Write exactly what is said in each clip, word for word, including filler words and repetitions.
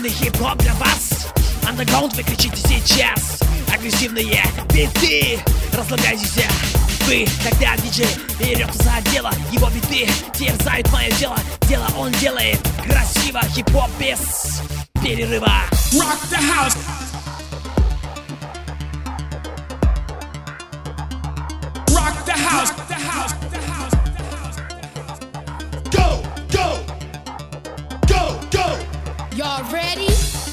Агрессивный хип-хоп для вас. Андеграунд вы кричите сейчас. Агрессивные биты, расслабляйтесь. Вы, когда диджей берется за дело, его биты терзают мое тело. Дело он делает красиво, хип-хоп без перерыва. Rock the house. Rock the house. The house. The house. Go, go, go, go. Y'all ready?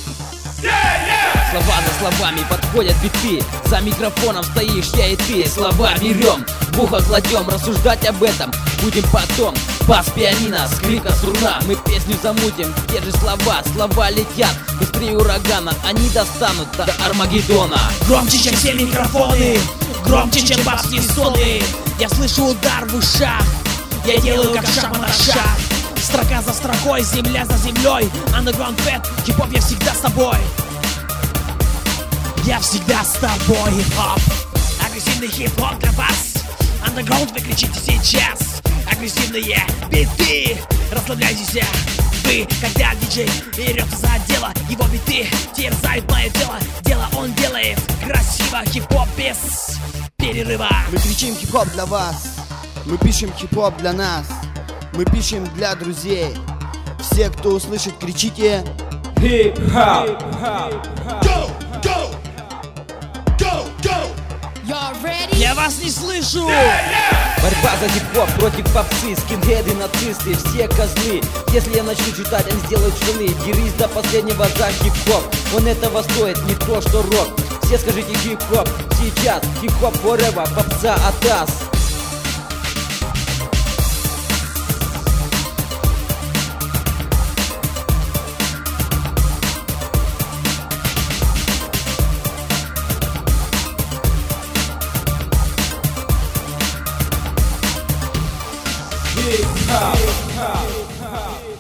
Слова за словами подходят биты. За микрофоном стоишь я и ты. Слова берем, в ухо кладем. Рассуждать об этом будем потом. Бас пианино, скрипка струна. Мы песню замутим, те же слова. Слова летят быстрее урагана. Они достанут до Армагеддона. Громче, чем все микрофоны, громче, чем басни стоны. Я слышу удар в ушах, я делаю как шаг на шаг. Строка за строкой, земля за землей. Underground Fat, хип-хоп, я всегда с тобой. Я всегда с тобой, хип-хоп. Агрессивный хип-хоп для вас. Underground вы кричите сейчас. Агрессивные биты, расслабляйтесь. Вы, когда диджей берется за дело, его биты терзают мое тело. Дело он делает красиво, хип-хоп без перерыва. Мы кричим хип-хоп для вас. Мы пишем хип-хоп для нас. Мы пишем для друзей. Все, кто услышит, кричите Хип-хоп. Go, go, go, go. Y'all ready? Я вас не слышу. Борьба за хип-хоп против попсы. Скинхеды, нацисты, все козлы. Если я начну читать, они сделают штаны. Дерись до последнего за хип-хоп. Он этого стоит, не то что рок. Все скажите хип-хоп сейчас. Хип-хоп forever, попса от нас. Hip hop.